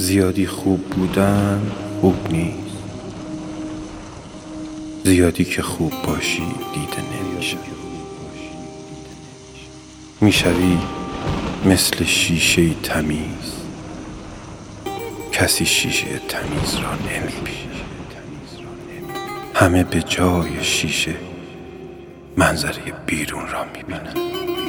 زیادی خوب بودن خوب نیست. زیادی که خوب باشی دیده نمیشه. میشوی مثل شیشه تمیز، کسی شیشه تمیز را نمیبینه. همه به جای شیشه منظره بیرون را میبینن.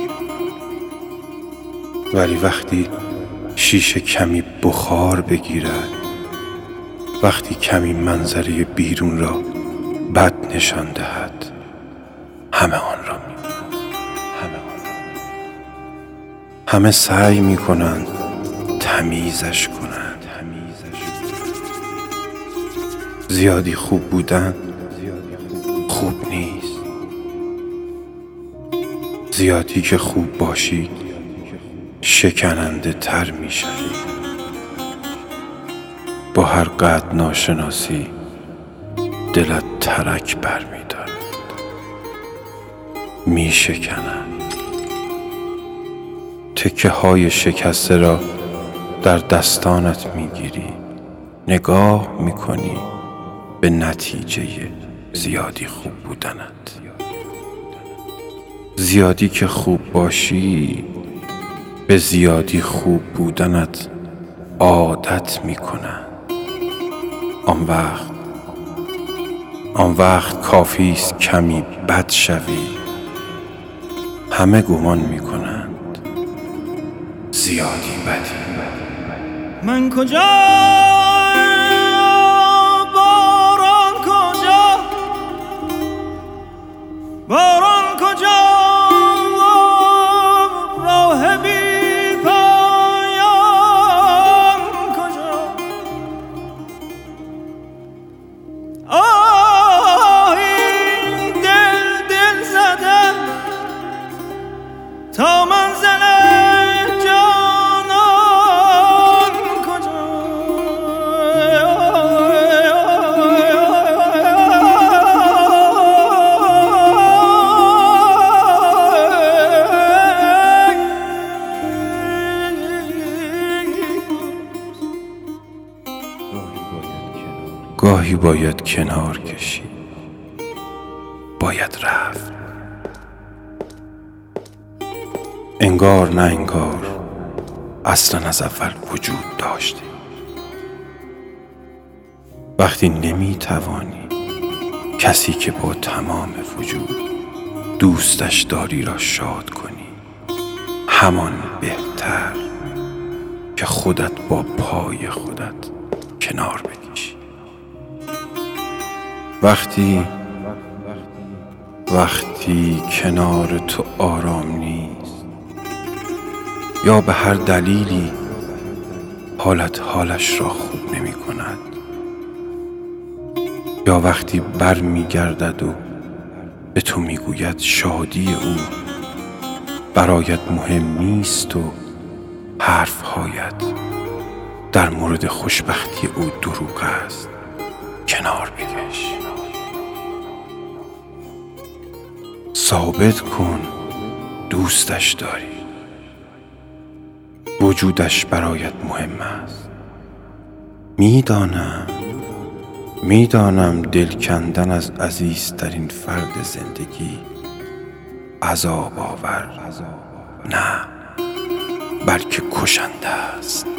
ولی وقتی شیشه کمی بخار بگیرد، وقتی کمی منظره بیرون را بد نشان دهد، همه آن را میبینند. همه سعی میکنند تمیزش کنند. زیادی خوب بودن خوب نیست. زیادی که خوب باشی شکننده تر میشوی. با هر قدر ناشناسی دلت ترک بر می‌دارد، میشکنند. تکه های شکسته را در دستانت میگیری، نگاه میکنی به نتیجه زیادی خوب بودنت. زیادی که خوب باشی به زیادی خوب بودنت عادت میکنند. آن وقت کافی است کمی بد شوی، همه گمان میکنند زیادی بدی. من کجا باران کجا، باران کجا، راه بی پایان کجا. این دل زده تا منزل جانان کجا. گاهی باید کنار کشید، باید رفت. انگار نه انگار اصلا از اول وجود داشتی. وقتی نمیتوانی کسی که با تمام وجود دوستش داری را شاد کنی، همان بهتر که خودت با پای خودت کنار بکشی. وقتی کنار تو آرام نیست، یا به هر دلیلی حالش را خوب نمی کند، یا وقتی بر می گردد و به تو می گوید شادی او برایت مهم نیست و حرفهایت در مورد خوشبختی او دروغ است، کنار بکش. ثابت کن دوستش داری، وجودش برایت مهم است. میدانم دل کندن از عزیزترین فرد زندگی عذاب آور، نه بلکه کشنده است.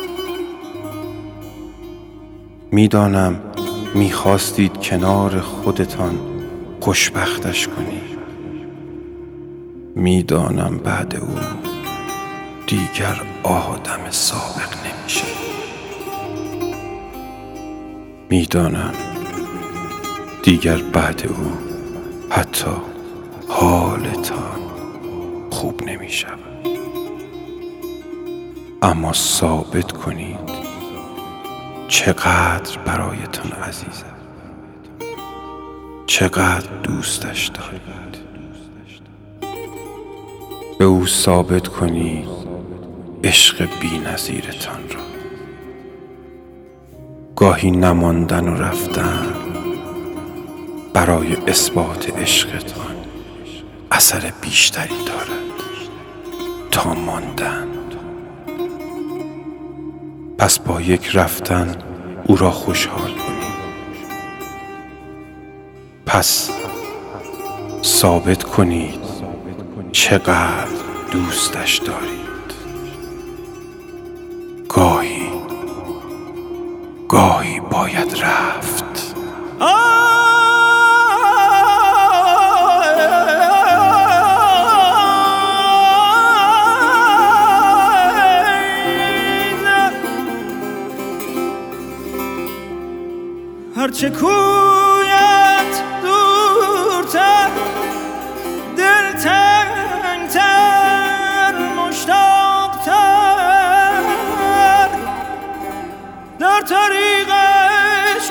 میدانم میخواستید کنار خودتان خوشبختش کنید. میدانم بعد او دیگر آدم سابق نمیشه. میدانم دیگر بعد او حتی حالتان خوب نمیشه. اما ثابت کنید چقدر برایتان عزیزه، چقدر دوستش دارید. به او ثابت کنید عشق بی‌نظیرتان را. گاهی نماندن و رفتن برای اثبات عشقتان اثر بیشتری دارد تا ماندن. پس با یک رفتن او را خوشحال کنید. پس ثابت کنید چقدر دوستش دارید. گاهی باید رفت. هرچه کویت دورتر، دلتنگتر، مشتاقتر، در طریقش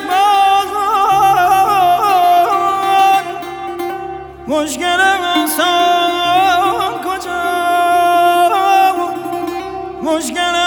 بازان مشکلم انسان کجا، مشکلم